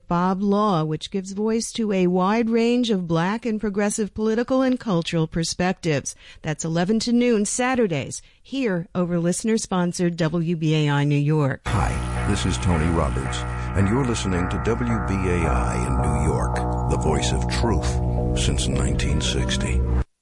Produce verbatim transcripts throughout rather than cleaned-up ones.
Bob Law, which gives voice to a wide range of black and progressive political and cultural perspectives. That's eleven to noon Saturdays, here over listener-sponsored W B A I New York. Hi, this is Tony Roberts, and you're listening to W B A I in New York, the voice of truth since nineteen sixty.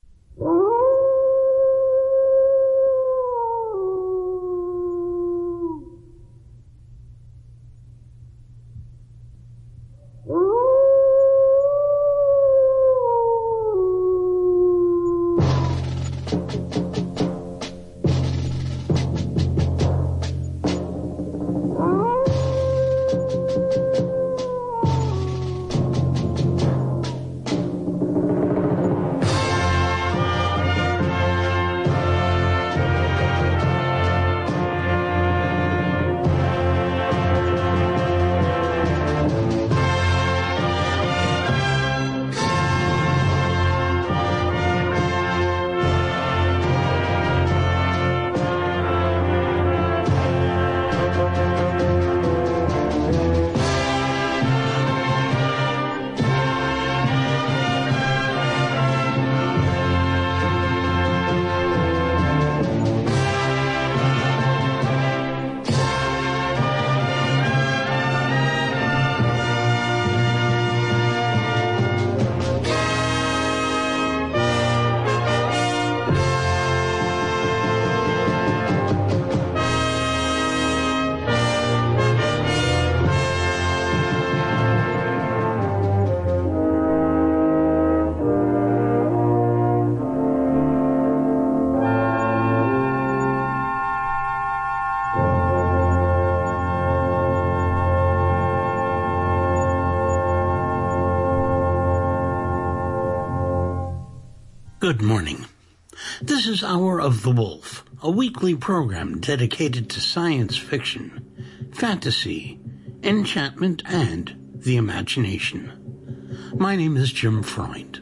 Good morning. This is Hour of the Wolf, a weekly program dedicated to science fiction, fantasy, enchantment, and the imagination. My name is Jim Freund.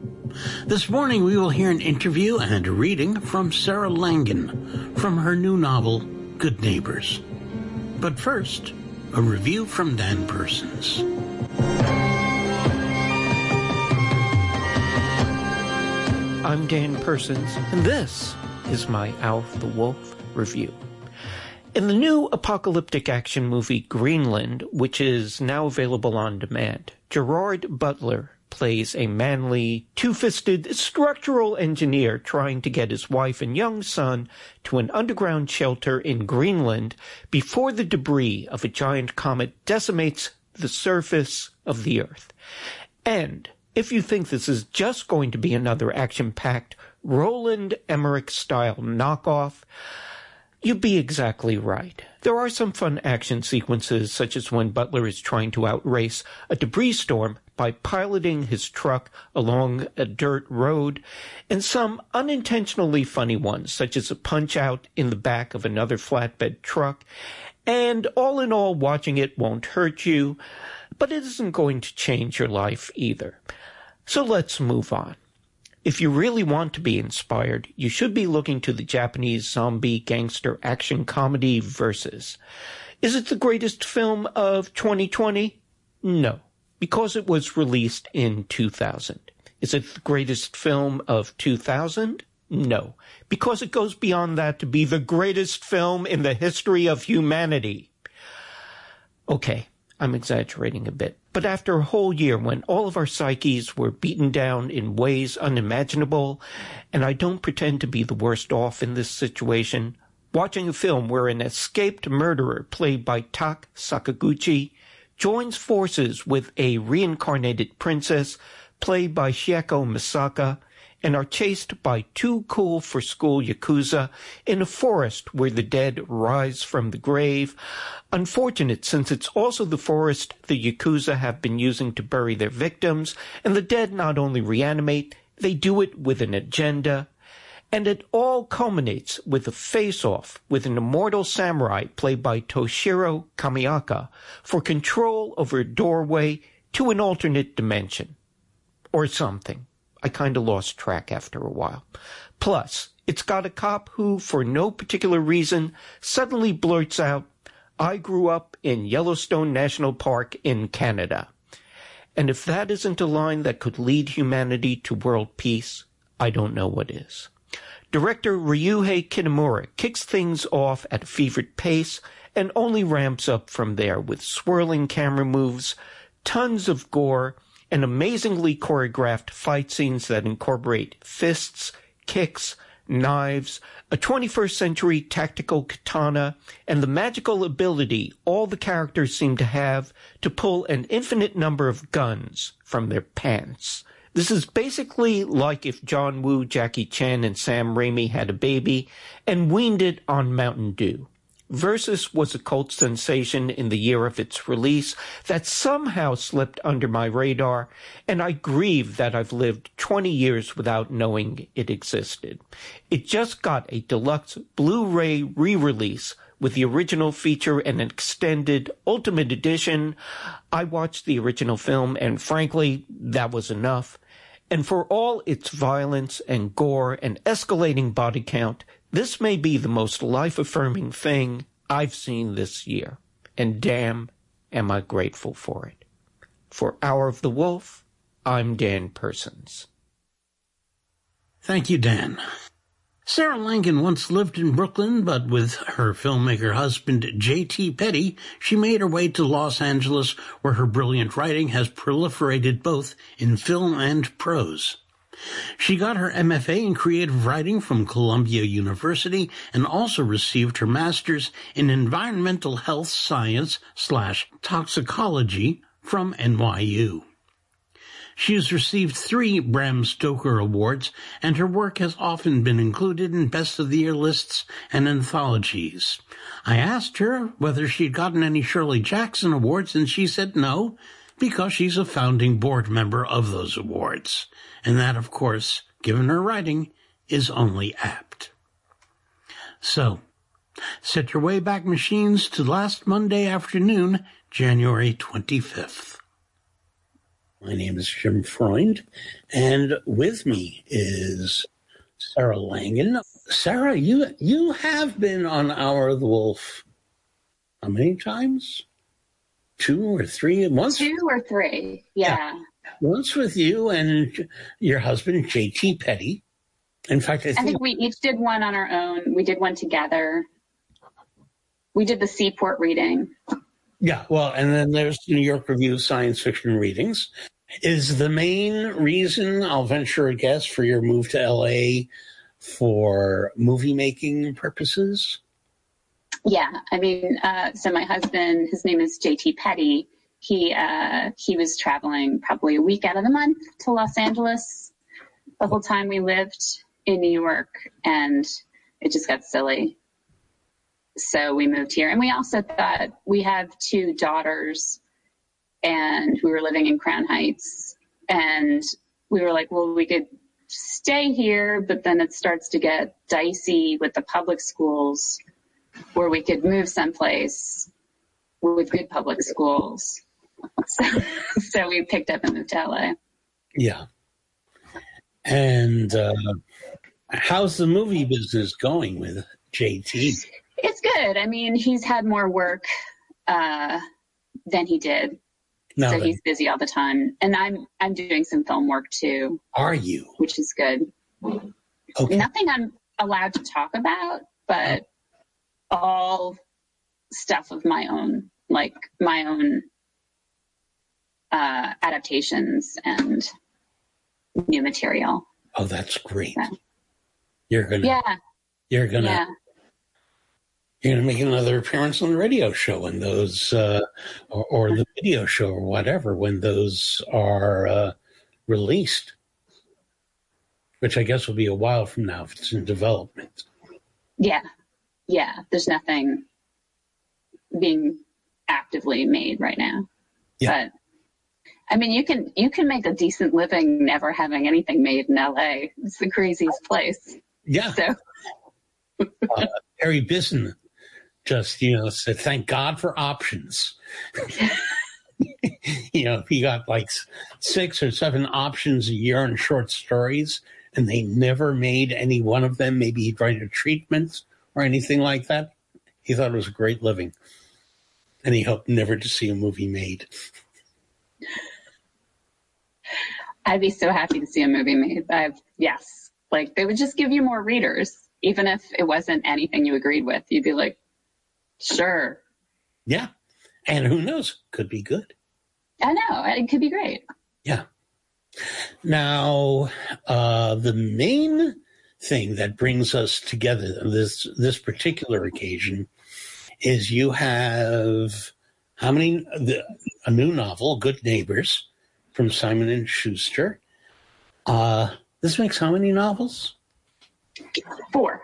This morning we will hear an interview and a reading from Sarah Langen from her new novel, Good Neighbors. But first, a review from Dan Persons. I'm Dan Persons, and this is my Hour of the Wolf review. In the new apocalyptic action movie Greenland, which is now available on demand, Gerard Butler plays a manly, two-fisted structural engineer trying to get his wife and young son to an underground shelter in Greenland before the debris of a giant comet decimates the surface of the Earth. And if you think this is just going to be another action-packed Roland Emmerich-style knockoff, you'd be exactly right. There are some fun action sequences, such as when Butler is trying to outrace a debris storm by piloting his truck along a dirt road, and some unintentionally funny ones, such as a punch-out in the back of another flatbed truck. And all in all, watching it won't hurt you, but it isn't going to change your life either. So let's move on. If you really want to be inspired, you should be looking to the Japanese zombie gangster action comedy Versus. Is it the greatest film of twenty twenty? No, because it was released in two thousand. Is it the greatest film of two thousand? No, because it goes beyond that to be the greatest film in the history of humanity. Okay, I'm exaggerating a bit. But after a whole year when all of our psyches were beaten down in ways unimaginable, and I don't pretend to be the worst off in this situation, watching a film where an escaped murderer played by Tak Sakaguchi joins forces with a reincarnated princess played by Shieko Misaka and are chased by two cool-for-school Yakuza in a forest where the dead rise from the grave. Unfortunate, since it's also the forest the Yakuza have been using to bury their victims, and the dead not only reanimate, they do it with an agenda. And it all culminates with a face-off with an immortal samurai played by Toshiro Kamiaka for control over a doorway to an alternate dimension. Or something. I kind of lost track after a while. Plus, it's got a cop who, for no particular reason, suddenly blurts out, I grew up in Yellowstone National Park in Canada. And if that isn't a line that could lead humanity to world peace, I don't know what is. Director Ryuhei Kitamura kicks things off at a fevered pace and only ramps up from there with swirling camera moves, tons of gore, and amazingly choreographed fight scenes that incorporate fists, kicks, knives, a twenty-first century tactical katana, and the magical ability all the characters seem to have to pull an infinite number of guns from their pants. This is basically like if John Woo, Jackie Chan, and Sam Raimi had a baby and weaned it on Mountain Dew. Versus was a cult sensation in the year of its release that somehow slipped under my radar, and I grieve that I've lived twenty years without knowing it existed. It just got a deluxe Blu-ray re-release with the original feature and an extended Ultimate Edition. I watched the original film, and frankly, that was enough. And for all its violence and gore and escalating body count, this may be the most life-affirming thing I've seen this year, and damn, am I grateful for it. For Hour of the Wolf, I'm Dan Persons. Thank you, Dan. Sarah Langen once lived in Brooklyn, but with her filmmaker husband J T Petty, she made her way to Los Angeles, where her brilliant writing has proliferated both in film and prose. She got her M F A in creative writing from Columbia University and also received her master's in environmental health science slash toxicology from N Y U. She has received three Bram Stoker Awards, and her work has often been included in Best of the Year lists and anthologies. I asked her whether she'd gotten any Shirley Jackson Awards, and she said no, because she's a founding board member of those awards. And that, of course, given her writing, is only apt. So, set your Wayback Machines to last Monday afternoon, January twenty-fifth. My name is Jim Freund, and with me is Sarah Langen. Sarah, you you have been on Hour of the Wolf how many times? Two or three? Once? Two or three, yeah. yeah. Once with you and your husband, J T Petty. In fact, I think, I think we each did one on our own. We did one together. We did the Seaport reading. Yeah, well, and then there's the New York Review of Science Fiction readings. Is the main reason, I'll venture a guess, for your move to L A for movie-making purposes? Yeah, I mean, uh, so my husband, his name is J T Petty. He uh, he was traveling probably a week out of the month to Los Angeles the whole time we lived in New York, and it just got silly. So we moved here. And we also thought, we have two daughters, and we were living in Crown Heights, and we were like, well, we could stay here, but then it starts to get dicey with the public schools, where we could move someplace with good public schools. So, so we picked up and moved to L A. Yeah. And uh, how's the movie business going with J T? It's good. I mean, he's had more work uh, than he did. No, so he's busy all the time. And I'm I'm doing some film work too. Are you? Which is good. Okay. Nothing I'm allowed to talk about, but oh. all stuff of my own, like my own uh, adaptations and new material. Oh, that's great. So, you're gonna Yeah. You're gonna yeah. You're going to make another appearance on the radio show when those, uh, or, or the video show or whatever, when those are uh, released, which I guess will be a while from now if it's in development. Yeah. Yeah. There's nothing being actively made right now. Yeah. But I mean, you can, you can make a decent living never having anything made in L A. It's the craziest place. Yeah. So. uh, Harry Bisson just, you know, said, thank God for options. You know, he got like six or seven options a year on short stories, and they never made any one of them. Maybe he'd write a treatment or anything like that. He thought it was a great living. And he hoped never to see a movie made. I'd be so happy to see a movie made. I've, yes. Like, they would just give you more readers. Even if it wasn't anything you agreed with, you'd be like, sure. Yeah. And who knows? Could be good. I know. It could be great. Yeah. Now, uh, the main thing that brings us together this this particular occasion is you have how many the, a new novel, Good Neighbors, from Simon and Schuster. Uh, this makes how many novels? Four.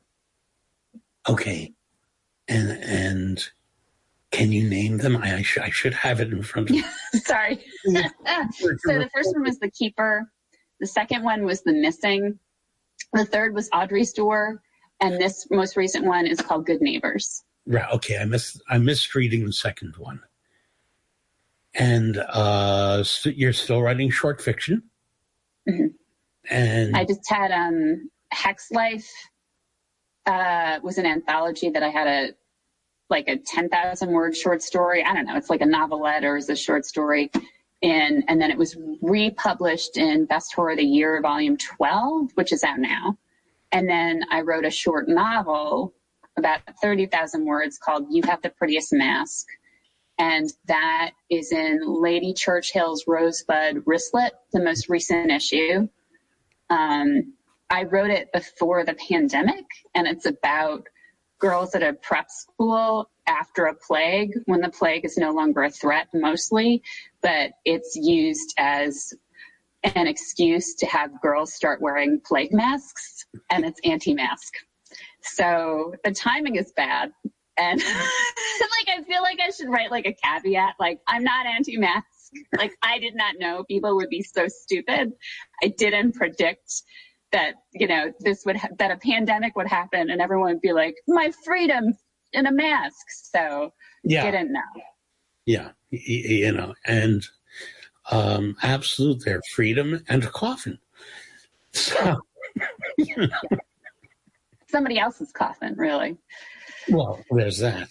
Okay, and and can you name them? I I, sh- I should have it in front of me. Sorry. So the first one was The Keeper. The second one was The Missing. The third was Audrey's Door, and this most recent one is called Good Neighbors. Right. Okay. I missed. I missed reading the second one. And uh, so you're still writing short fiction. Mm-hmm. And I just had um, Hex Life uh, was an anthology that I had a like a ten thousand word short story. I don't know. It's like a novelette or is a short story. In, and then it was republished in Best Horror of the Year, Volume twelve, which is out now. And then I wrote a short novel, about thirty thousand words, called You Have the Prettiest Mask. And that is in Lady Churchill's Rosebud Wristlet, the most recent issue. Um, I wrote it before the pandemic, and it's about girls at a prep school after a plague, when the plague is no longer a threat mostly, but it's used as an excuse to have girls start wearing plague masks, and it's anti-mask. So the timing is bad. And like, I feel like I should write like a caveat, like, I'm not anti-mask. Like, I did not know people would be so stupid. I didn't predict that, you know, this would, ha- that a pandemic would happen and everyone would be like, my freedom in a mask. So yeah. Didn't know. Yeah. You know, and um, absolute their freedom and a coffin. So, you know. Somebody else's coffin, really. Well, there's that.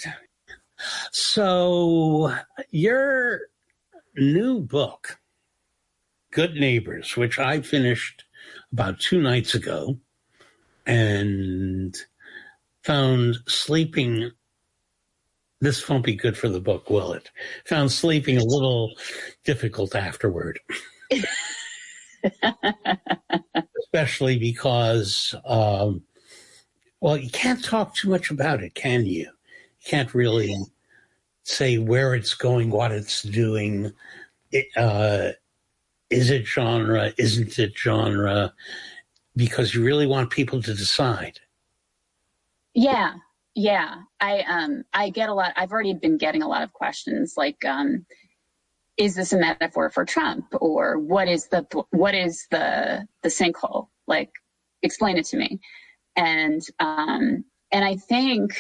So your new book, Good Neighbors, which I finished about two nights ago and found sleeping, this won't be good for the book, will it? Found sleeping a little difficult afterward. Especially because, um, well, you can't talk too much about it, can you? You can't really say where it's going, what it's doing. It, uh, is it genre? Isn't it genre? Because you really want people to decide. Yeah, yeah. I um I get a lot. I've already been getting a lot of questions like, um, is this a metaphor for Trump, or what is the what is the the sinkhole? Like, explain it to me. And um and I think,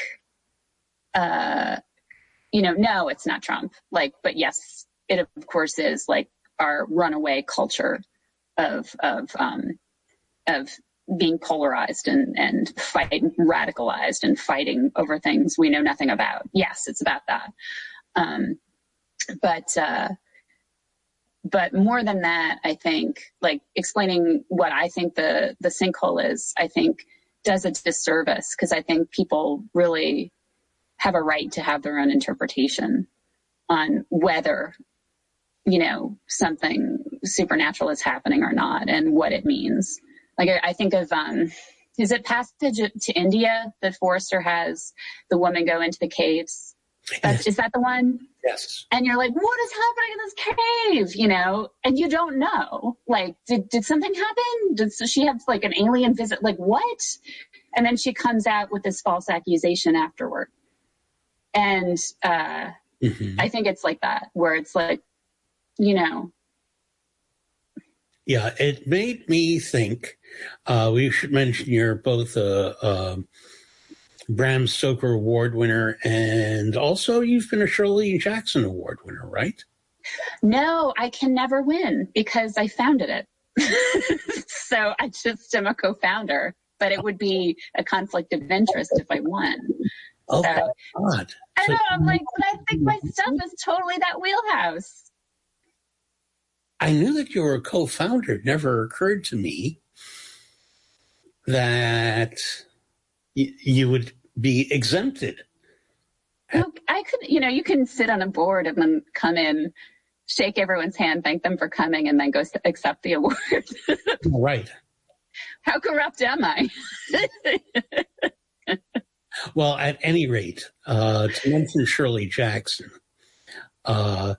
uh, you know, no, it's not Trump. Like, but yes, it of course is, like, our runaway culture of of um of being polarized and and fighting, radicalized and fighting over things we know nothing about. Yes, it's about that. Um, but uh, but more than that, I think, like, explaining what I think the the sinkhole is, I think does a disservice, because I think people really have a right to have their own interpretation on whether, you know, something supernatural is happening or not, and what it means. Like, I, I think of, um, is it Passage to India that Forrester has the woman go into the caves? That's, yes. Is that the one? Yes. And you're like, what is happening in this cave? You know, and you don't know. Like, did did something happen? Did so she have like an alien visit? Like, what? And then she comes out with this false accusation afterward. And uh, mm-hmm. I think it's like that, where it's like, you know. Yeah, it made me think. Uh, we should mention you're both a, a Bram Stoker Award winner, and also you've been a Shirley Jackson Award winner, right? No, I can never win because I founded it. So I just am a co-founder, but it would be a conflict of interest if I won. Oh, So, God. I So- know, I'm like, but I think my stuff is totally that wheelhouse. I knew that you were a co-founder. It never occurred to me that y- you would be exempted. Look, I could, you know, you can sit on a board and then come in, shake everyone's hand, thank them for coming, and then go s- accept the award. Right. How corrupt am I? Well, at any rate, uh, to mention Shirley Jackson, uh,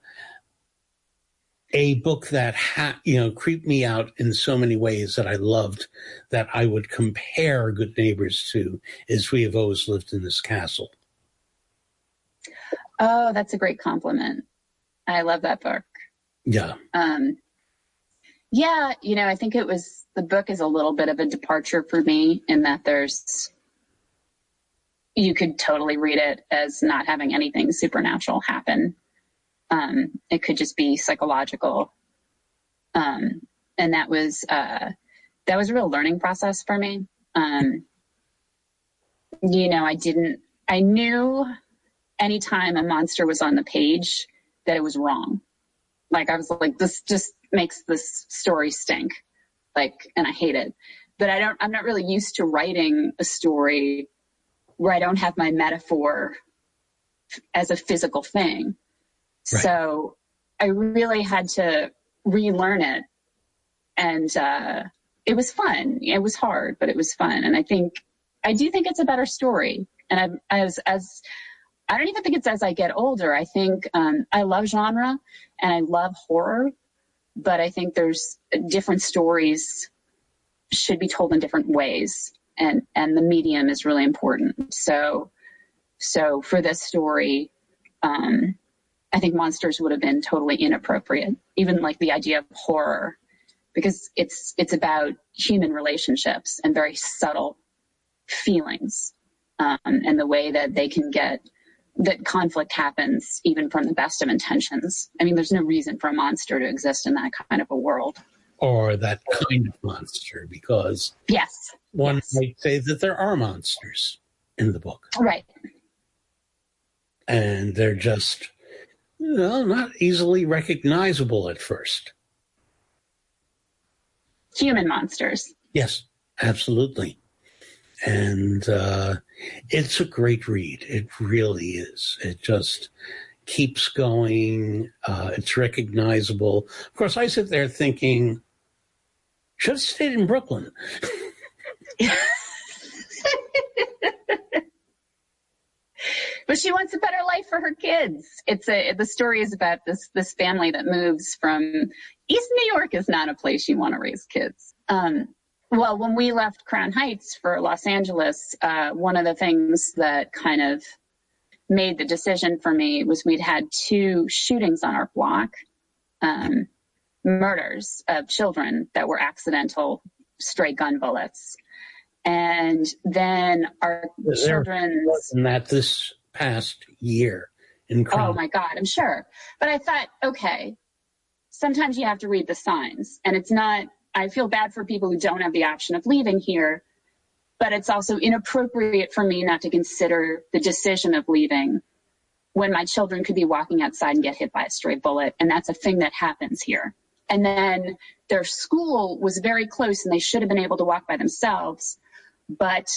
a book that ha- you know creeped me out in so many ways that I loved, that I would compare Good Neighbors to, is We Have Always Lived in This Castle. Oh, that's a great compliment. I love that book. Yeah. Um, yeah, you know, I think it was, the book is a little bit of a departure for me in that there's, you could totally read it as not having anything supernatural happen. Um, it could just be psychological. Um, and that was, uh, that was a real learning process for me. Um, you know, I didn't, I knew anytime a monster was on the page that it was wrong. Like, I was like, this just makes this story stink. Like, and I hate it. But I don't, I'm not really used to writing a story where I don't have my metaphor as a physical thing. Right. So I really had to relearn it. And uh, it was fun. It was hard, but it was fun. And I think, I do think it's a better story. And I, as, as, I don't even think it's as I get older. I think um, I love genre and I love horror, but I think there's different stories should be told in different ways. And, and the medium is really important. So, so for this story, um, I think monsters would have been totally inappropriate, even like the idea of horror, because it's, it's about human relationships and very subtle feelings, um, and the way that they can get, that conflict happens even from the best of intentions. I mean, there's no reason for a monster to exist in that kind of a world. Or that kind of monster, because yes, one yes. might say that there are monsters in the book. Right. And they're just, you know, not easily recognizable at first. Human monsters. Yes, absolutely. And uh, it's a great read. It really is. It just keeps going. Uh, it's recognizable. Of course, I sit there thinking, should have stayed in Brooklyn. But she wants a better life for her kids. It's a, the story is about this, this family that moves from East New York is not a place you want to raise kids. Um, well, when we left Crown Heights for Los Angeles, uh, one of the things that kind of made the decision for me was we'd had two shootings on our block, um, murders of children that were accidental stray gun bullets. And then our there children's... wasn't that this past year in Crown. Oh my God, I'm sure. But I thought, okay, sometimes you have to read the signs. And it's not, I feel bad for people who don't have the option of leaving here, but it's also inappropriate for me not to consider the decision of leaving when my children could be walking outside and get hit by a stray bullet. And that's a thing that happens here. And then their school was very close and they should have been able to walk by themselves. But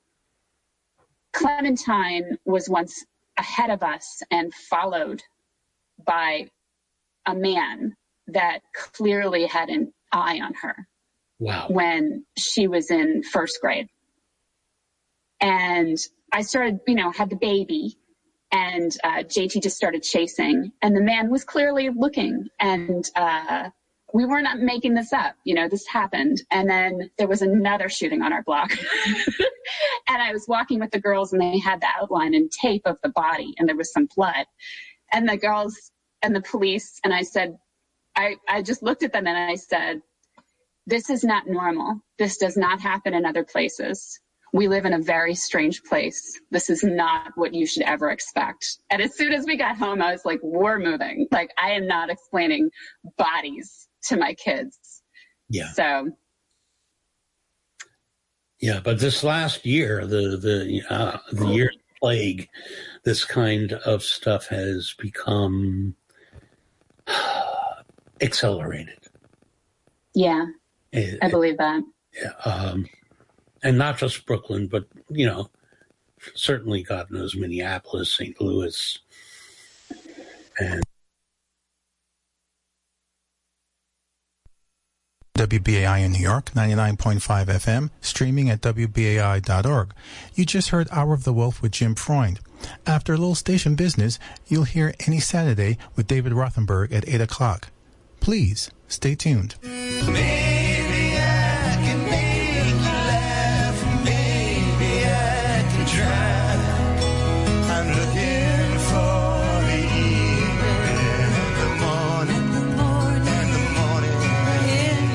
Clementine was once ahead of us and followed by a man that clearly had an eye on her. Wow. When she was in first grade. And I started, you know, had the baby, and uh, J T just started chasing, and the man was clearly looking, and uh, we were not making this up. You know, this happened. And then there was another shooting on our block. And I was walking with the girls and they had the outline and tape of the body and there was some blood. And the girls and the police, and I said, I, I just looked at them and I said, this is not normal. This does not happen in other places. We live in a very strange place. This is not what you should ever expect. And as soon as we got home, I was like, we're moving. Like, I am not explaining bodies to my kids. Yeah. So. Yeah, but this last year, the the uh, the year plague, this kind of stuff has become accelerated. Yeah, It, I believe that. Yeah, um, and not just Brooklyn, but, you know, certainly God knows Minneapolis, Saint Louis, and W B A I in New York, ninety-nine point five F M, streaming at W B A I dot org. You just heard Hour of the Wolf with Jim Freund. After a little station business, you'll hear Any Saturday with David Rothenberg at eight o'clock. Please, stay tuned. Maybe I can make you laugh. Maybe I can try. I'm looking for the evening and the morning, and the morning in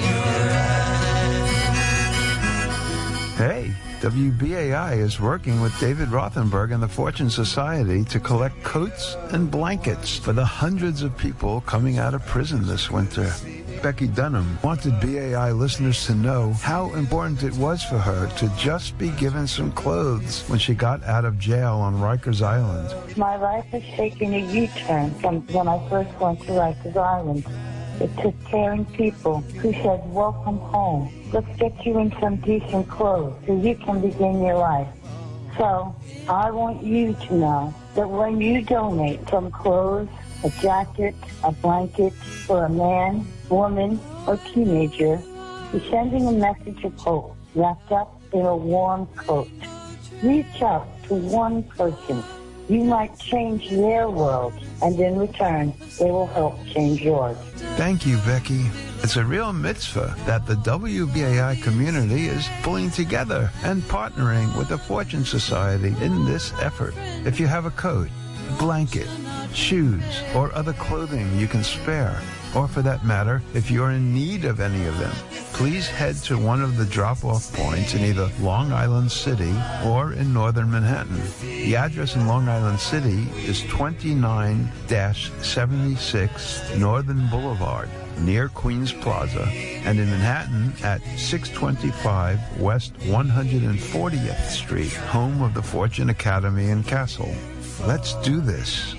your eyes. Hey, W B A I is working with David Rothenberg and the Fortune Society to collect coats and blankets for the hundreds of people coming out of prison this winter. Becky Dunham wanted B A I listeners to know how important it was for her to just be given some clothes when she got out of jail on Rikers Island. My life has taken a U-turn from when I first went to Rikers Island. It took caring people who said, welcome home. Let's get you in some decent clothes so you can begin your life. So I want you to know that when you donate some clothes, a jacket, a blanket for a man, woman, or teenager, you're sending a message of hope wrapped up in a warm coat. Reach out to one person. You might change their world, and in return, they will help change yours. Thank you, Becky. It's a real mitzvah that the W B A I community is pulling together and partnering with the Fortune Society in this effort. If you have a coat, blanket, shoes, or other clothing you can spare, or for that matter, if you're in need of any of them, please head to one of the drop-off points in either Long Island City or in northern Manhattan. The address in Long Island City is twenty-nine seventy-six Northern Boulevard, near Queens Plaza, and in Manhattan at six twenty-five West one hundred fortieth Street, home of the Fortune Academy and Castle. Let's do this.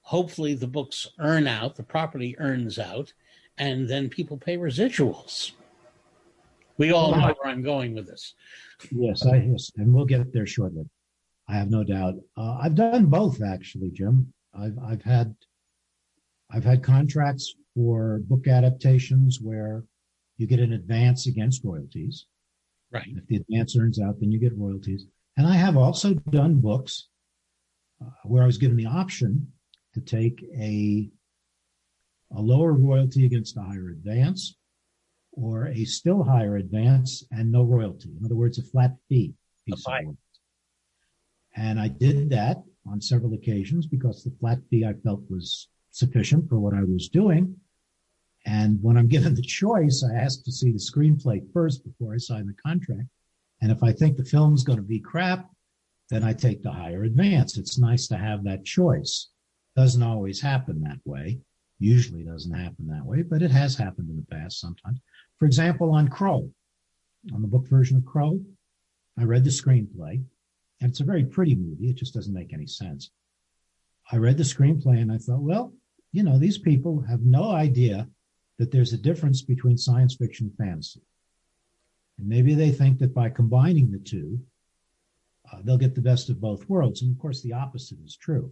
hopefully the books earn out, the property earns out, and then people pay residuals. We all know where I'm going with this. Yes, I yes, and we'll get there shortly. I have no doubt. Uh, I've done both, actually, Jim. I've I've had I've had contracts for book adaptations where you get an advance against royalties. Right. If the advance earns out, then you get royalties. And I have also done books uh, where I was given the option to take a a lower royalty against a higher advance, or a still higher advance and no royalty. In other words, a flat fee piece of work. And I did that on several occasions because the flat fee I felt was sufficient for what I was doing. And when I'm given the choice, I ask to see the screenplay first before I sign the contract. And if I think the film's going to be crap, then I take the higher advance. It's nice to have that choice. Doesn't always happen that way. Usually doesn't happen that way, but it has happened in the past sometimes. For example, on Crow, on the book version of Crow, I read the screenplay, and it's a very pretty movie. It just doesn't make any sense. I read the screenplay and I thought, well, you know, these people have no idea that there's a difference between science fiction and fantasy. And maybe they think that by combining the two, uh, they'll get the best of both worlds. And of course, the opposite is true.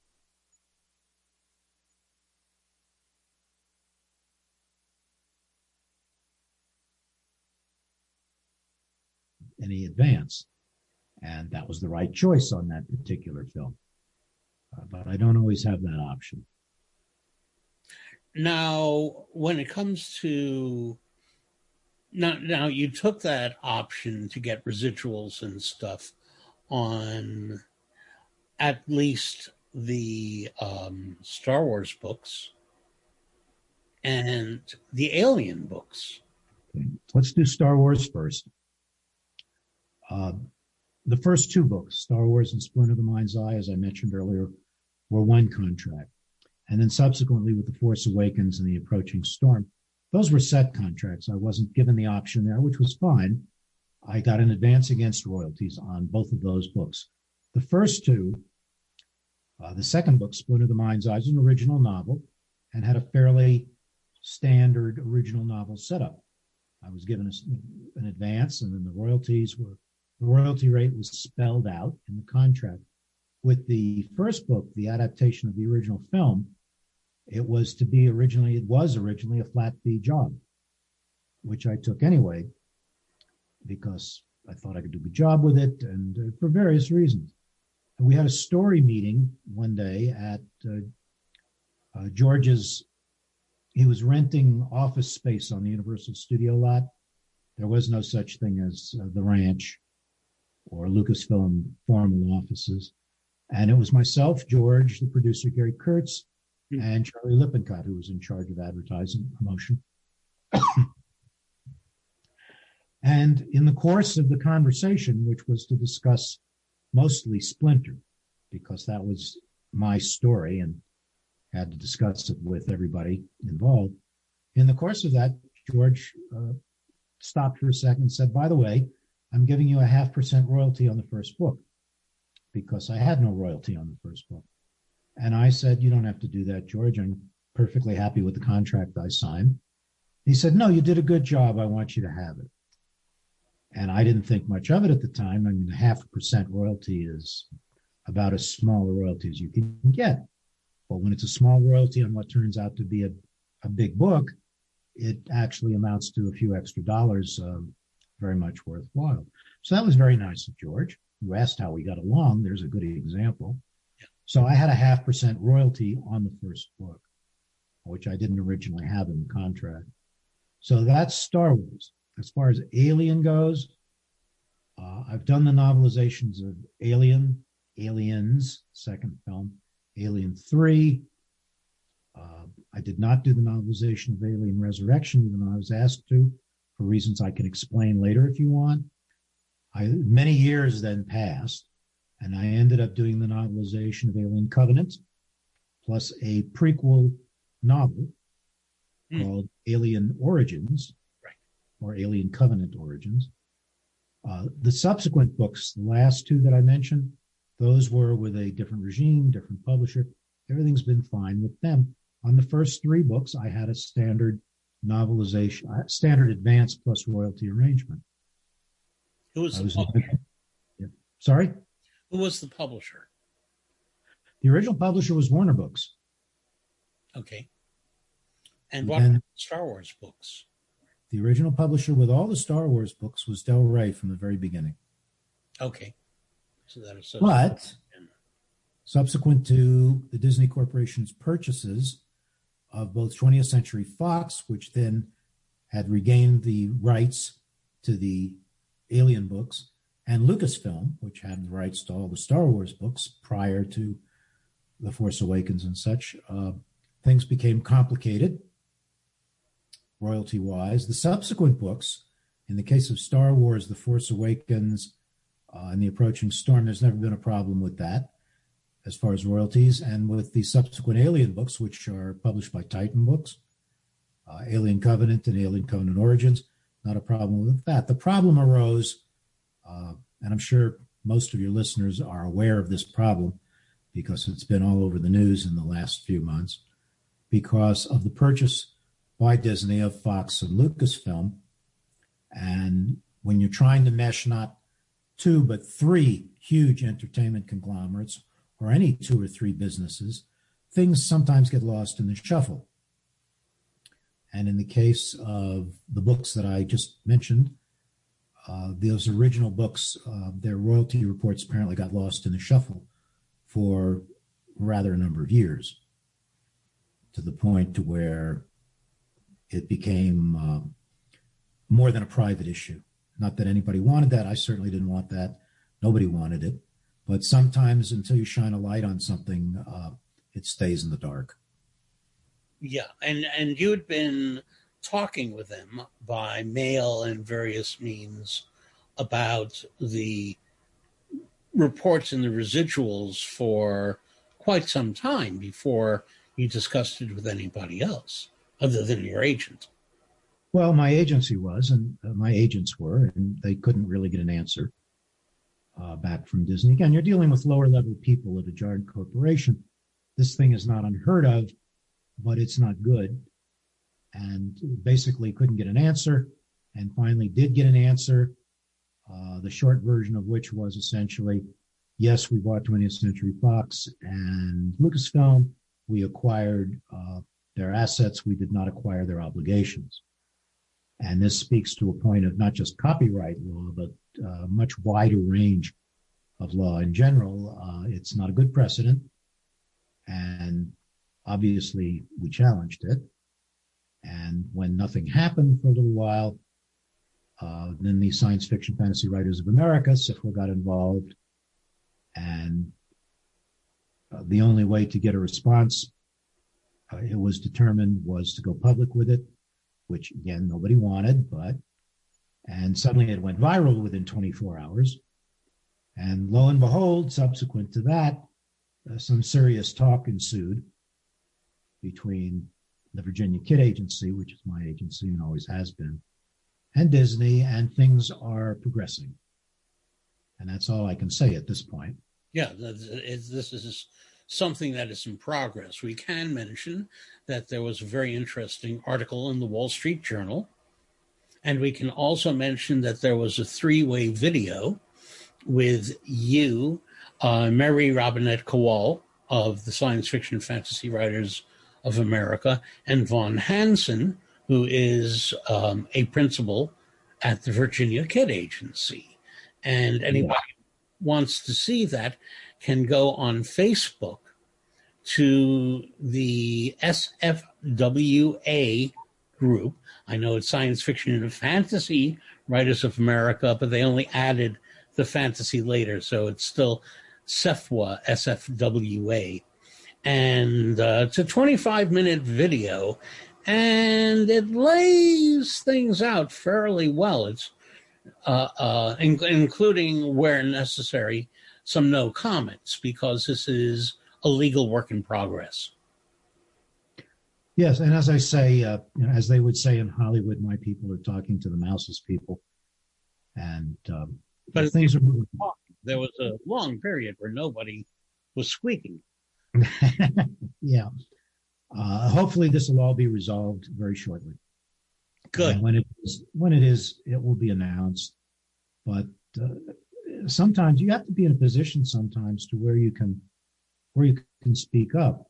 Any advance. And that was the right choice on that particular film. Uh, but I don't always have that option. Now, when it comes to now, now you took that option to get residuals and stuff on at least the um, Star Wars books and the Alien books. Okay. Let's do Star Wars first. Uh, the first two books, Star Wars and Splinter of the Mind's Eye, as I mentioned earlier, were one contract. And then subsequently with The Force Awakens and The Approaching Storm, those were set contracts. I wasn't given the option there, which was fine. I got an advance against royalties on both of those books. The first two, uh, the second book, Splinter of the Mind's Eye, is an original novel and had a fairly standard original novel setup. I was given a, an advance, and then the royalties were, the royalty rate was spelled out in the contract. With the first book, the adaptation of the original film, it was to be originally, it was originally a flat fee job, which I took anyway, because I thought I could do a good job with it, and uh, for various reasons. And we had a story meeting one day at uh, uh, George's. He was renting office space on the Universal Studio lot. There was no such thing as uh, the ranch or Lucasfilm formal offices. And it was myself, George, the producer, Gary Kurtz, and Charlie Lippincott, who was in charge of advertising promotion. And in the course of the conversation, which was to discuss mostly Splinter, because that was my story and had to discuss it with everybody involved. In the course of that, George uh, stopped for a second and said, by the way, I'm giving you a half percent royalty on the first book, because I had no royalty on the first book. And I said, you don't have to do that, George. I'm perfectly happy with the contract I signed. He said, no, you did a good job. I want you to have it. And I didn't think much of it at the time. I mean, a half a percent royalty is about as small a royalty as you can get. But when it's a small royalty on what turns out to be a, a big book, it actually amounts to a few extra dollars, uh, very much worthwhile. So that was very nice of George. You asked how we got along. There's a good example. So I had a half percent royalty on the first book, which I didn't originally have in the contract. So that's Star Wars. As far as Alien goes, uh, I've done the novelizations of Alien, Aliens, second film, Alien three. Uh, I did not do the novelization of Alien Resurrection, even though I was asked to, for reasons I can explain later if you want. I, many years then passed, and I ended up doing the novelization of Alien Covenant, plus a prequel novel mm. called Alien Origins, right. or Alien Covenant Origins. Uh, the subsequent books, the last two that I mentioned, those were with a different regime, different publisher. everything's been fine with them. On the first three books, I had a standard novelization, uh, standard advance plus royalty arrangement. Who was I the was publisher? yeah. Sorry? Who was the publisher? The original publisher was Warner Books. Okay. And what And- about Star Wars books? The original publisher with all the Star Wars books was Del Rey from the very beginning. Okay. So that is so. But subsequent to the Disney Corporation's purchases of both twentieth Century Fox, which then had regained the rights to the Alien books, and Lucasfilm, which had the rights to all the Star Wars books prior to The Force Awakens and such, uh, things became complicated royalty-wise. The subsequent books, in the case of Star Wars, The Force Awakens, uh, and The Approaching Storm, there's never been a problem with that as far as royalties. And with the subsequent Alien books, which are published by Titan Books, uh, Alien Covenant and Alien Covenant Origins, not a problem with that. The problem arose, uh, and I'm sure most of your listeners are aware of this problem because it's been all over the news in the last few months, because of the purchase by Disney of Fox and Lucasfilm. And when you're trying to mesh not two, but three huge entertainment conglomerates, or any two or three businesses, things sometimes get lost in the shuffle. And in the case of the books that I just mentioned, uh, those original books, uh, their royalty reports apparently got lost in the shuffle for rather a number of years, to the point to where it became uh, more than a private issue. Not that anybody wanted that. I certainly didn't want that. Nobody wanted it. But sometimes until you shine a light on something, uh, it stays in the dark. Yeah, and, and you had been talking with them by mail and various means about the reports and the residuals for quite some time before you discussed it with anybody else other than your agent. Well, my agency was, and uh, my agents were, and they couldn't really get an answer uh, back from Disney. Again, you're dealing with lower level people at a giant corporation. This thing is not unheard of, but it's not good. And basically couldn't get an answer, and finally did get an answer, uh, the short version of which was essentially, yes, we bought twentieth Century Fox and Lucasfilm. We acquired uh, their assets. We did not acquire their obligations. And this speaks to a point of not just copyright law, but a uh, much wider range of law in general. Uh, it's not a good precedent. And obviously we challenged it. And when nothing happened for a little while, uh, then the Science Fiction Fantasy Writers of America, S I F W A, got involved. And uh, the only way to get a response, uh, it was determined, was to go public with it, which, again, nobody wanted, but, and suddenly it went viral within twenty-four hours. And lo and behold, subsequent to that, uh, some serious talk ensued between the Virginia Kid Agency, which is my agency and always has been, and Disney, and things are progressing. And that's all I can say at this point. Yeah, this is something that is in progress. We can mention that there was a very interesting article in the Wall Street Journal, and we can also mention that there was a three-way video with you, uh, Mary Robinette Kowal of the Science Fiction Fantasy Writers of America, and Vaughn Hansen, who is um, a principal at the Virginia Kid Agency. And anybody who wants to see that can go on Facebook to the S F W A group. I know it's Science Fiction and Fantasy Writers of America, but they only added the fantasy later, so it's still S F W A, S F W A. And uh, it's a twenty-five minute video, and it lays things out fairly well. It's uh, uh, in- including, where necessary, some no comments, because this is a legal work in progress. Yes, and as I say, uh, you know, as they would say in Hollywood, my people are talking to the mouse's people, and um, but things are moving. There was a long period where nobody was squeaking. Yeah. Uh, hopefully this will all be resolved very shortly. Good. And when it is, when it is, it will be announced. But uh, sometimes you have to be in a position sometimes to where you can, where you can speak up.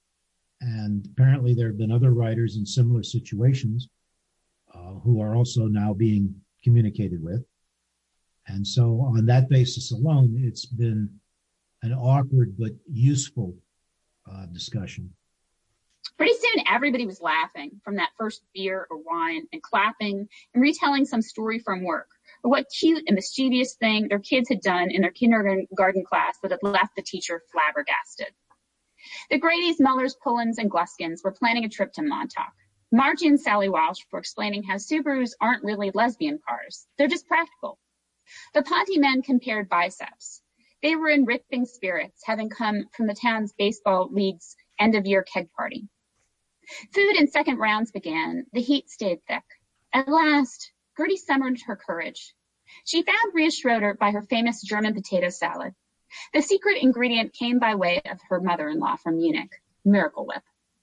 And apparently there have been other writers in similar situations uh, who are also now being communicated with. And so on that basis alone, it's been an awkward but useful uh, discussion. Pretty soon, everybody was laughing from that first beer or wine and clapping and retelling some story from work or what cute and mischievous thing their kids had done in their kindergarten class that had left the teacher flabbergasted. The Gradys, Mullers, Pullens, and Gluskins were planning a trip to Montauk. Margie and Sally Walsh were explaining how Subarus aren't really lesbian cars. They're just practical. The Ponte men compared biceps. They were in ripping spirits, having come from the town's baseball league's end-of-year keg party. Food and second rounds began. The heat stayed thick. At last, Gertie summoned her courage. She found Ria Schroeder by her famous German potato salad. The secret ingredient came by way of her mother-in-law from Munich, Miracle Whip.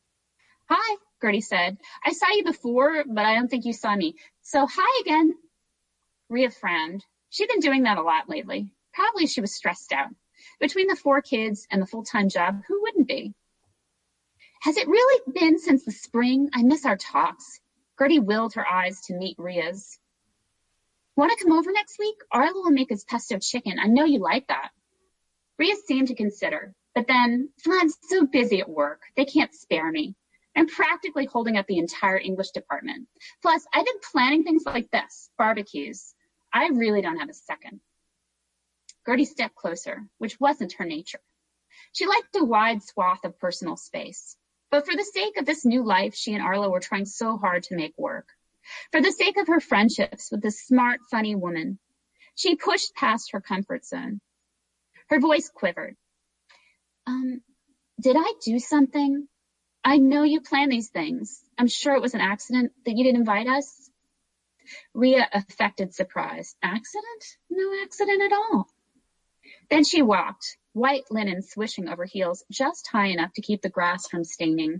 Hi, Gertie said. I saw you before, but I don't think you saw me. So hi again. Ria frowned. She'd been doing that a lot lately. Probably she was stressed out. Between the four kids and the full-time job, who wouldn't be? Has it really been since the spring? I miss our talks. Gertie willed her eyes to meet Ria's. Want to come over next week? Arlo will make us pesto chicken. I know you like that. Ria seemed to consider, but then, I'm so busy at work. They can't spare me. I'm practically holding up the entire English department. Plus, I've been planning things like this, barbecues. I really don't have a second. Gertie stepped closer, which wasn't her nature. She liked a wide swath of personal space. But for the sake of this new life she and Arlo were trying so hard to make work, for the sake of her friendships with this smart, funny woman, she pushed past her comfort zone. Her voice quivered. Um, did I do something? I know you plan these things. I'm sure it was an accident that you didn't invite us. Ria affected surprise. Accident? No accident at all. Then she walked, white linen swishing over heels just high enough to keep the grass from staining.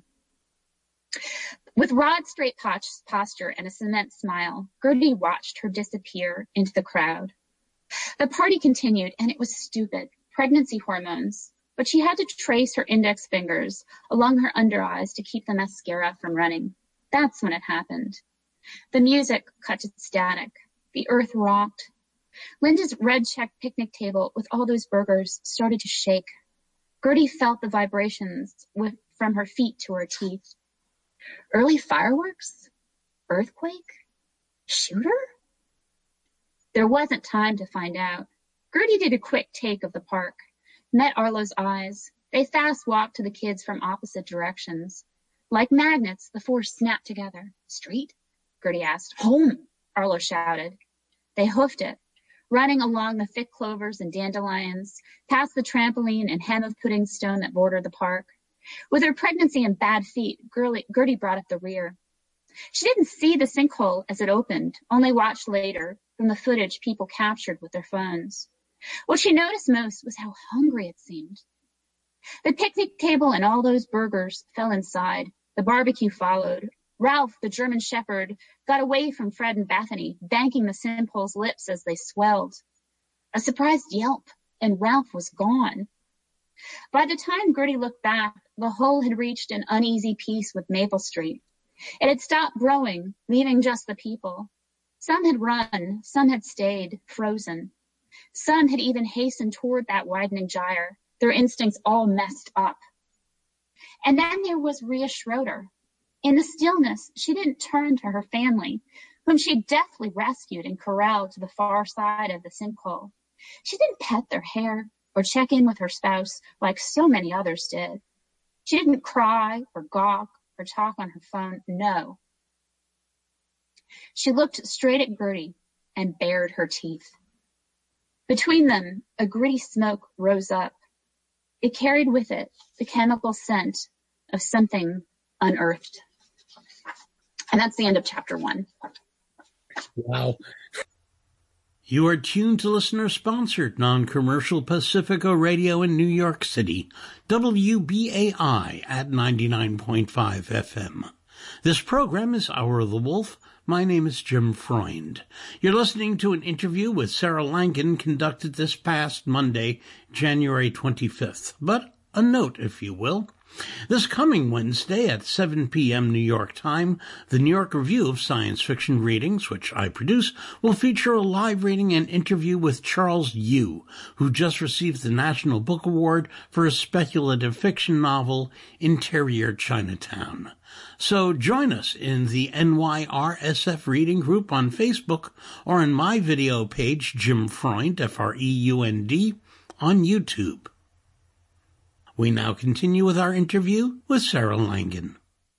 With rod straight posture and a cement smile, Gertie watched her disappear into the crowd. The party continued, and it was stupid, pregnancy hormones, but she had to trace her index fingers along her under eyes to keep the mascara from running. That's when it happened. The music cut to static. The earth rocked. Linda's red-checked picnic table with all those burgers started to shake. Gertie felt the vibrations with, from her feet to her teeth. Early fireworks? Earthquake? Shooter? There wasn't time to find out. Gertie did a quick take of the park, met Arlo's eyes. They fast walked to the kids from opposite directions. Like magnets, the four snapped together. Street? Gertie asked. Home, Arlo shouted. They hoofed it, running along the thick clovers and dandelions, past the trampoline and hem of pudding stone that bordered the park. With her pregnancy and bad feet, Gertie brought up the rear. She didn't see the sinkhole as it opened, only watched later from the footage people captured with their phones. What she noticed most was how hungry it seemed. The picnic table and all those burgers fell inside. The barbecue followed. Ralph, the German shepherd, got away from Fred and Bethany, banking the simple's lips as they swelled. A surprised yelp, and Ralph was gone. By the time Gertie looked back, the whole had reached an uneasy peace with Maple Street. It had stopped growing, leaving just the people. Some had run, some had stayed, frozen. Some had even hastened toward that widening gyre, their instincts all messed up. And then there was Ria Schroeder. In the stillness, she didn't turn to her family, whom she deftly rescued and corralled to the far side of the sinkhole. She didn't pet their hair or check in with her spouse like so many others did. She didn't cry or gawk or talk on her phone. No. She looked straight at Gertie and bared her teeth. Between them, a gritty smoke rose up. It carried with it the chemical scent of something unearthed. And that's the end of chapter one. Wow. You are tuned to listener-sponsored, non-commercial Pacifico Radio in New York City, W B A I at ninety-nine point five F M. This program is Hour of the Wolf. My name is Jim Freund. You're listening to an interview with Sarah Langen conducted this past Monday, January twenty-fifth. But a note, if you will. This coming Wednesday at seven p.m. New York time, the New York Review of Science Fiction Readings, which I produce, will feature a live reading and interview with Charles Yu, who just received the National Book Award for his speculative fiction novel, Interior Chinatown. So join us in the N Y R S F Reading Group on Facebook or on my video page, Jim Freund, F R E U N D, on YouTube. We now continue with our interview with Sarah Langen.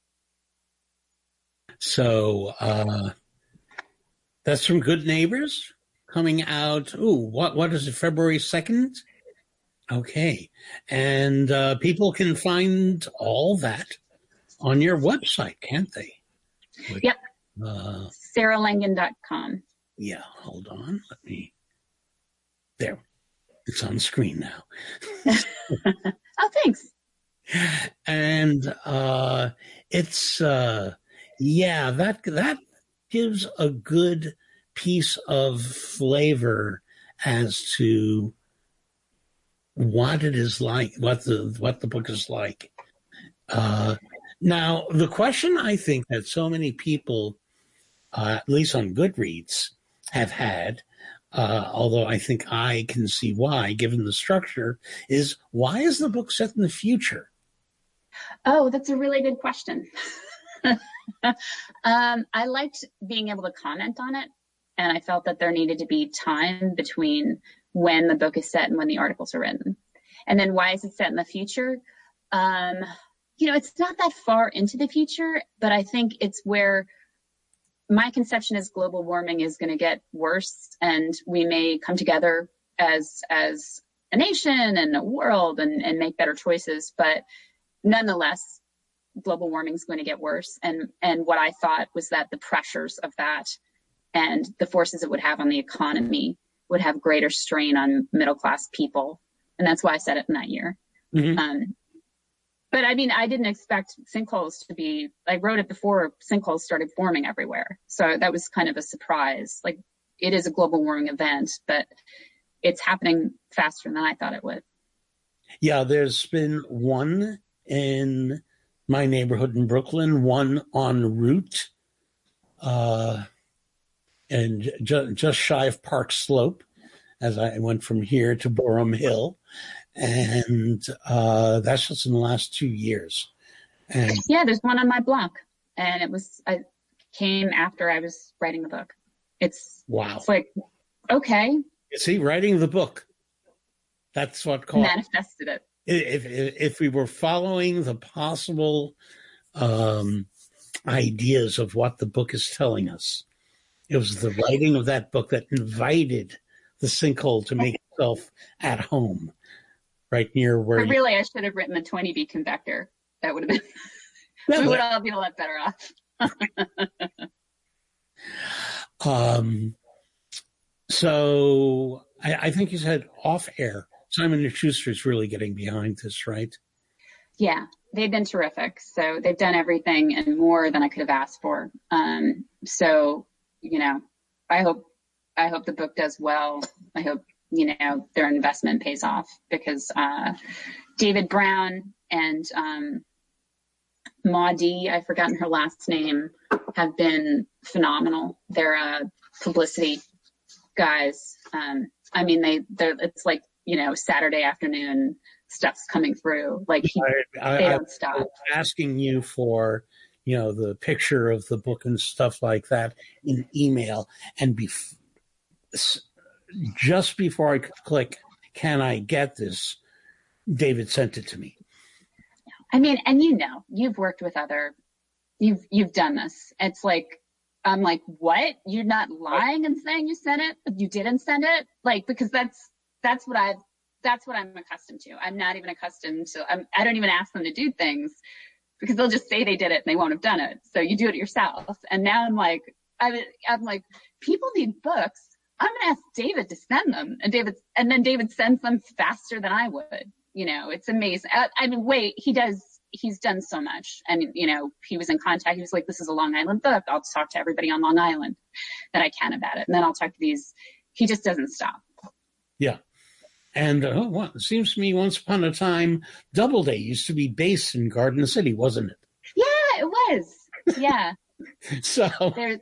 So, uh, that's from Good Neighbors coming out. Ooh, what, what is it? February second? Okay. And, uh, people can find all that on your website, can't they? Which, yep. Uh, sarah langen dot com. Yeah. Hold on. Let me, there. It's on screen now. Oh, thanks. And uh, it's, uh, yeah, that that gives a good piece of flavor as to what it is like, what the what the book is like. Uh, now, the question I think that so many people, uh, at least on Goodreads, have had, Uh, although I think I can see why, given the structure, is why is the book set in the future? Oh, that's a really good question. um, I liked being able to comment on it, and I felt that there needed to be time between when the book is set and when the articles are written. And then why is it set in the future? Um, you know, it's not that far into the future, but I think it's where my conception is global warming is going to get worse, and we may come together as as a nation and a world and, and make better choices. But nonetheless, global warming is going to get worse. And, and what I thought was that the pressures of that and the forces it would have on the economy would have greater strain on middle-class people. And that's why I said it in that year. Mm-hmm. Um, But I mean, I didn't expect sinkholes to be, I wrote it before sinkholes started forming everywhere. So that was kind of a surprise. Like, it is a global warming event, but it's happening faster than I thought it would. Yeah, there's been one in my neighborhood in Brooklyn, one en route, uh, and ju- just shy of Park Slope, as I went from here to Boerum Hill. And uh, that's just in the last two years. And yeah, there's one on my block, and it was I came after I was writing the book. It's wow. It's like, okay. You see, writing the book. That's what called manifested it. If if, if we were following the possible um, ideas of what the book is telling us, it was the writing of that book that invited the sinkhole to make itself at home. Right near where. But really, you... I should have written the twenty B convector. That would have been. No, we would all be a lot better off. um. So I, I think you said off air. Simon and Schuster is really getting behind this, right? Yeah, they've been terrific. So they've done everything and more than I could have asked for. Um. So you know, I hope I hope the book does well. I hope. You know, their investment pays off because uh, David Brown and um, Maudie, I've forgotten her last name, have been phenomenal. They're uh, publicity guys. Um, I mean, they they're it's like, you know, Saturday afternoon stuff's coming through. Like he, I, I, they don't I, stop. I'm asking you for, you know, the picture of the book and stuff like that in email, and bef- just before I could click, can I get this? David sent it to me. I mean, and you know, you've worked with other, you've you've done this. It's like, I'm like, what? You're not lying and saying you sent it, but you didn't send it? Like, because that's that's what I've that's what I'm accustomed to. I'm not even accustomed to. I'm, I don't even ask them to do things because they'll just say they did it and they won't have done it. So you do it yourself. And now I'm like, I, I'm like, people need books I'm going to ask David to send them. And David, and then David sends them faster than I would. You know, it's amazing. I, I mean, wait, he does, he's done so much. And, you know, he was in contact. He was like, this is a Long Island book. I'll talk to everybody on Long Island that I can about it. And then I'll talk to these. He just doesn't stop. Yeah. And uh, well, it seems to me once upon a time, Doubleday used to be based in Garden City, wasn't it? Yeah, it was. Yeah. So, There's,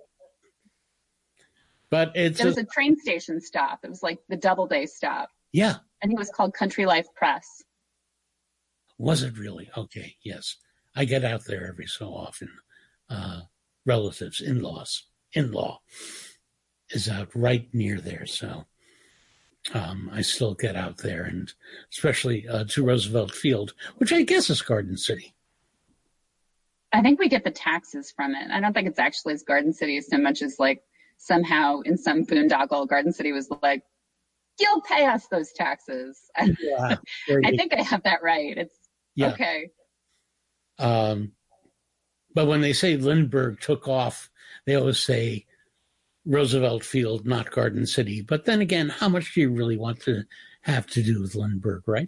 but it's there was a, a train station stop. It was like the Doubleday stop. yeah. I think it was called Country Life Press. Was it really? Okay. Yes. I get out there every so often. Uh, relatives, in-laws, in-law is out right near there. So, um, I still get out there, and especially, uh, to Roosevelt Field, which I guess is Garden City. I think we get the taxes from it. I don't think it's actually as Garden City so much as like somehow in some boondoggle, Garden City was like, you'll pay us those taxes. Yeah, I think I have that right. It's yeah. okay. Um, but when they say Lindbergh took off, they always say Roosevelt Field, not Garden City. But then again, how much do you really want to have to do with Lindbergh, right?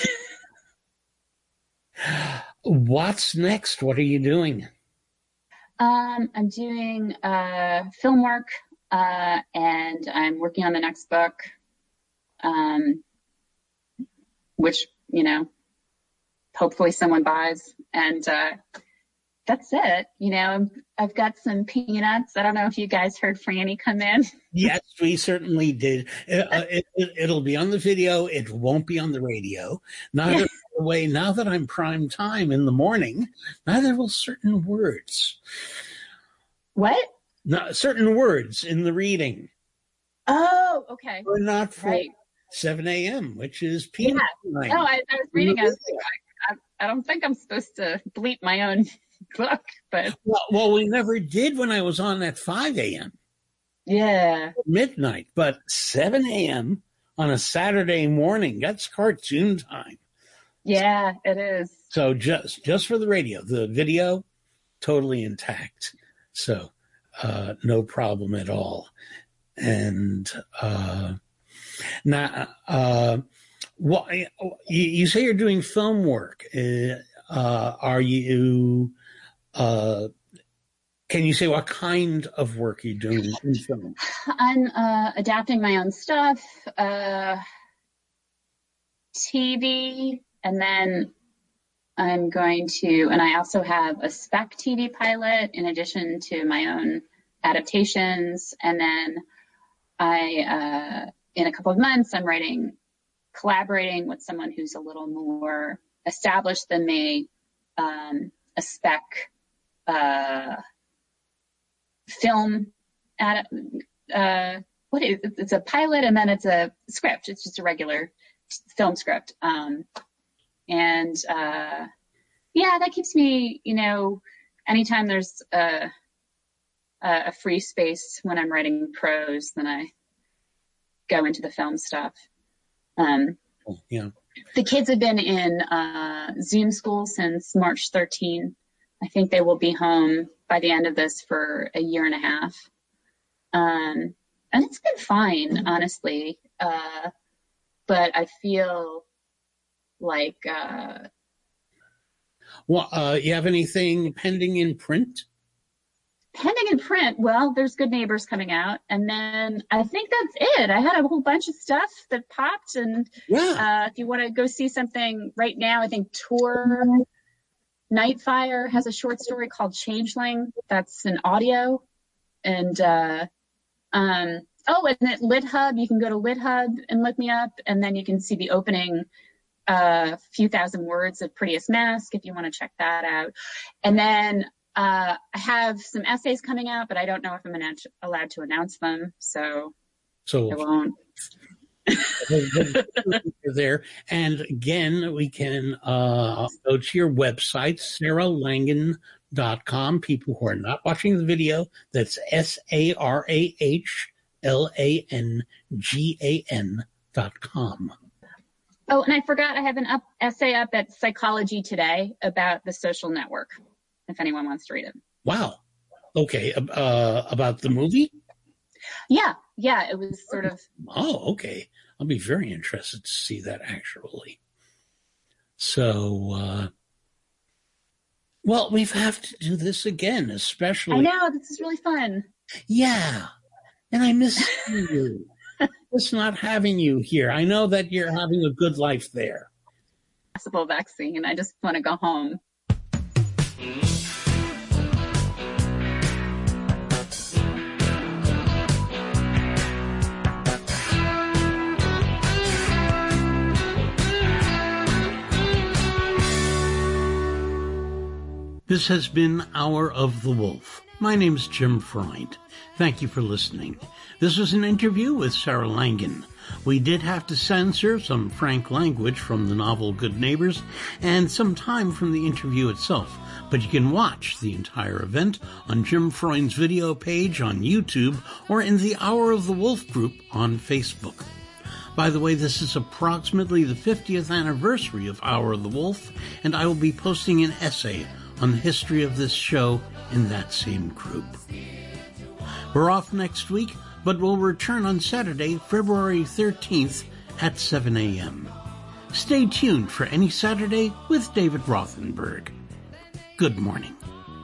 What's next? What are you doing? Um, I'm doing uh, film work, uh, and I'm working on the next book. Um, which, you know, hopefully someone buys. And uh, that's it. You know, I've got some peanuts. I don't know if you guys heard Franny come in. Yes, we certainly did. Uh, it, it, it'll be on the video. It won't be on the radio. Neither, by the way, now that I'm prime time in the morning, neither will certain words. What? No, certain words in the reading. Oh, okay. Or not for right. seven a.m., which is peanut yeah. time. No, I, I was reading. I was like, I, I, I don't think I'm supposed to bleep my own book, but well, well, we never did when I was on at five a.m. Yeah, midnight, but seven a.m. on a Saturday morning, that's cartoon time. Yeah, it is. So just just for the radio, the video totally intact, so uh, no problem at all. And uh, now, uh, what you, you say you're doing film work? Uh, uh, are you? Uh, can you say what kind of work you're doing in film? I'm uh, adapting my own stuff, uh, T V, and then I'm going to, and I also have a spec T V pilot in addition to my own adaptations. And then I, uh, in a couple of months, I'm writing, collaborating with someone who's a little more established than me, um, a spec uh, film, ad, uh, what is it? It's a pilot and then it's a script. It's just a regular film script. Um, and uh, yeah, that keeps me, you know, anytime there's a, a free space when I'm writing prose, then I go into the film stuff. Um, oh, yeah. The kids have been in uh, Zoom school since March thirteenth. I think they will be home by the end of this for a year and a half. Um, and it's been fine, honestly. Uh, but I feel like... Uh, well, uh, you have anything pending in print? Pending in print, well, there's Good Neighbors coming out. And then I think that's it. I had a whole bunch of stuff that popped. And yeah. uh, if you want to go see something right now, I think Tor Nightfire has a short story called Changeling. That's an audio. And, uh, um, oh, and at LitHub, you can go to LitHub and look me up. And then you can see the opening uh, few thousand words of Prettiest Mask if you want to check that out. And then uh, I have some essays coming out, but I don't know if I'm allowed to announce them. So, so I won't. there. And again, we can uh, go to your website, sarah langan dot com. People who are not watching the video, that's S A R A H L A N G A N dot com. Oh, and I forgot I have an up, essay up at Psychology Today about the social network, if anyone wants to read it. Wow. Okay. Uh, about the movie? Yeah, yeah, it was sort of. Oh, okay. I'll be very interested to see that actually. So, uh, well, we have to do this again, especially. I know, this is really fun. Yeah, and I miss you. It's not having you here. I know that you're having a good life there. Possible vaccine. I just want to go home. This has been Hour of the Wolf. My name's Jim Freund. Thank you for listening. This was an interview with Sarah Langen. We did have to censor some frank language from the novel Good Neighbors and some time from the interview itself, but you can watch the entire event on Jim Freund's video page on YouTube or in the Hour of the Wolf group on Facebook. By the way, this is approximately the fiftieth anniversary of Hour of the Wolf, and I will be posting an essay on the history of this show in that same group. We're off next week, but we'll return on Saturday, February thirteenth at seven a.m. Stay tuned for Any Saturday with David Rothenberg. Good morning.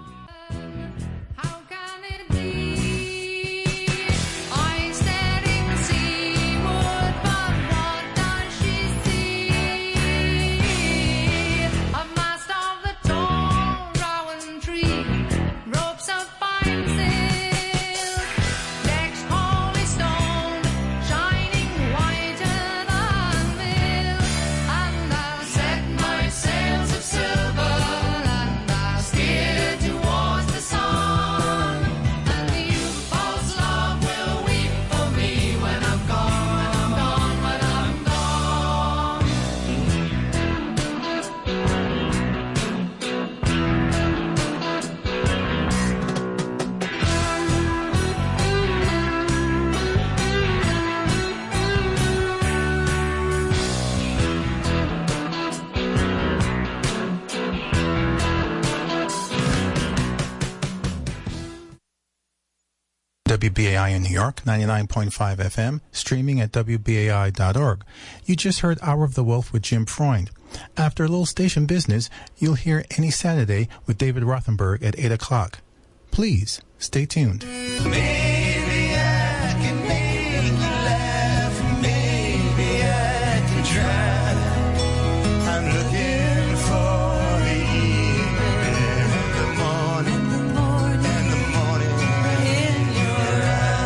W B A I in New York, ninety-nine point five F M, streaming at W B A I dot org. You just heard Hour of the Wolf with Jim Freund. After a little station business, you'll hear Any Saturday with David Rothenberg at eight o'clock. Please, stay tuned. Maybe I can make you laugh. Maybe I can try. I'm looking for the evening and the morning, and the morning in your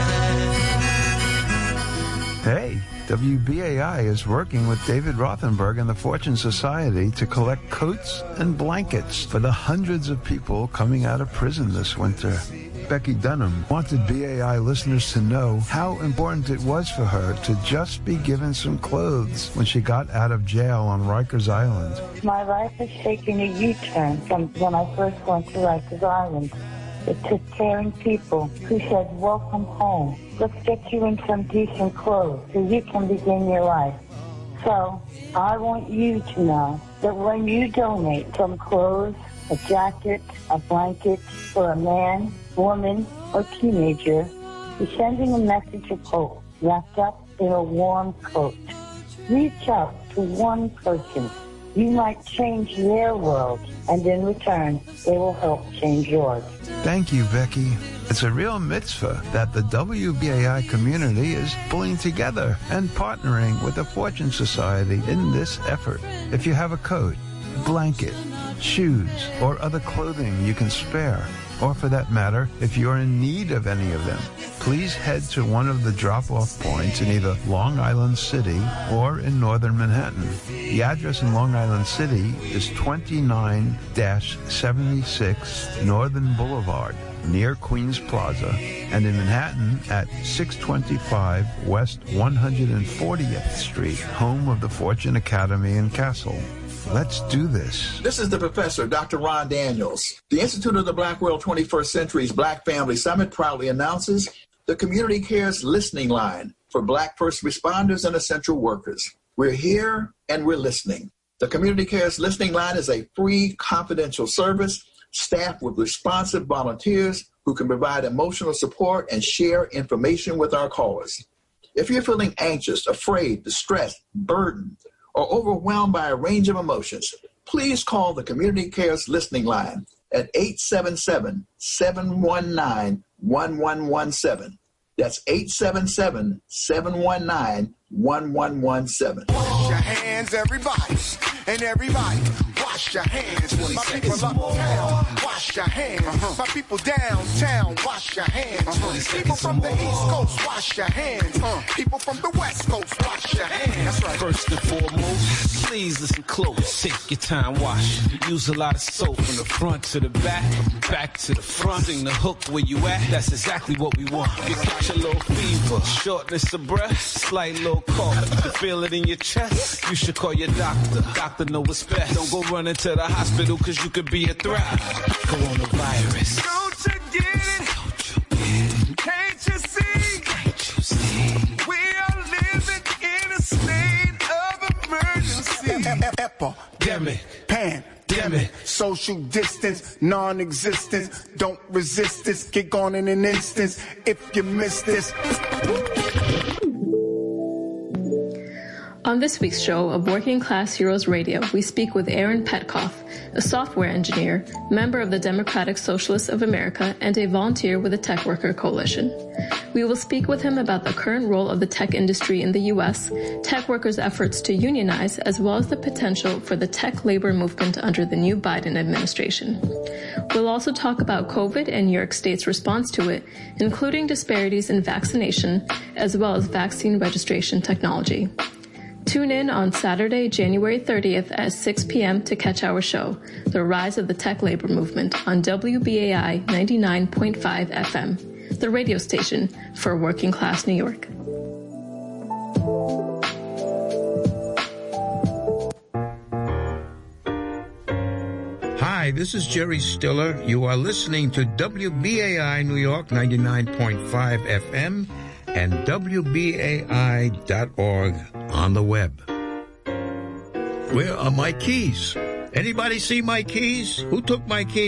eyes. Hey, W B A I is working with David Rothenberg and the Fortune Society to collect coats and blankets for the hundreds of people coming out of prison this winter. Becky Dunham wanted B A I listeners to know how important it was for her to just be given some clothes when she got out of jail on Rikers Island. My life has taken a U-turn from when I first went to Rikers Island. It took caring people who said, welcome home. Let's get you in some decent clothes so you can begin your life. So I want you to know that when you donate some clothes, a jacket, a blanket for a man, woman, or teenager, you're sending a message of hope wrapped up in a warm coat. Reach out to one person. You might change their world, and in return, they will help change yours. Thank you, Becky. It's a real mitzvah that the W B A I community is pulling together and partnering with the Fortune Society in this effort. If you have a coat, blanket, shoes, or other clothing you can spare, or for that matter, if you're in need of any of them, please head to one of the drop-off points in either Long Island City or in northern Manhattan. The address in Long Island City is twenty-nine seventy-six Northern Boulevard, near Queens Plaza, and in Manhattan at six twenty-five West one hundred fortieth Street, home of the Fortune Academy in Castle. Let's do this. This is the professor, Doctor Ron Daniels. The Institute of the Black World twenty-first Century's Black Family Summit proudly announces the Community Cares listening line for Black first responders and essential workers. We're here and we're listening. The Community Cares listening line is a free, confidential service staffed with responsive volunteers who can provide emotional support and share information with our callers. If you're feeling anxious, afraid, distressed, burdened, or overwhelmed by a range of emotions, please call the Community Cares listening line at eight seven seven, seven one nine, one one one seven. That's eight seven seven, seven one nine, one one one seven. Wash your hands, everybody, and everybody. Wash your hands. My people uptown, wash your hands. Uh-huh. My people downtown, wash your hands. Uh-huh. People from the East Coast, wash your hands. Uh, people from the West Coast, wash your hands. That's right. First and foremost, please listen close. Take your time, wash. Use a lot of soap from the front to the back, back to the front. Sing the hook where you at. That's exactly what we want. You catch a little fever, shortness of breath, slight little cough. You feel it in your chest. You should call your doctor. Doctor know what's best. Don't go running to the hospital because you could be a threat. Coronavirus. Don't you get it? Don't you get it? Can't you see? Can't you see? We are living in a state of emergency. Epidemic. Pandemic. Social distance. Non-existent. Don't resist this. Get gone in an instant. If you miss this. On this week's show of Working Class Heroes Radio, we speak with Aaron Petkoff, a software engineer, member of the Democratic Socialists of America, and a volunteer with the Tech Worker Coalition. We will speak with him about the current role of the tech industry in the U S, tech workers' efforts to unionize, as well as the potential for the tech labor movement under the new Biden administration. We'll also talk about COVID and New York State's response to it, including disparities in vaccination, as well as vaccine registration technology. Tune in on Saturday, January thirtieth at six p.m. to catch our show, The Rise of the Tech Labor Movement, on W B A I ninety-nine point five F M, the radio station for working class New York. Hi, this is Jerry Stiller. You are listening to W B A I New York ninety-nine point five F M and W B A I dot org on the web. Where are my keys? Anybody see my keys? Who took my keys?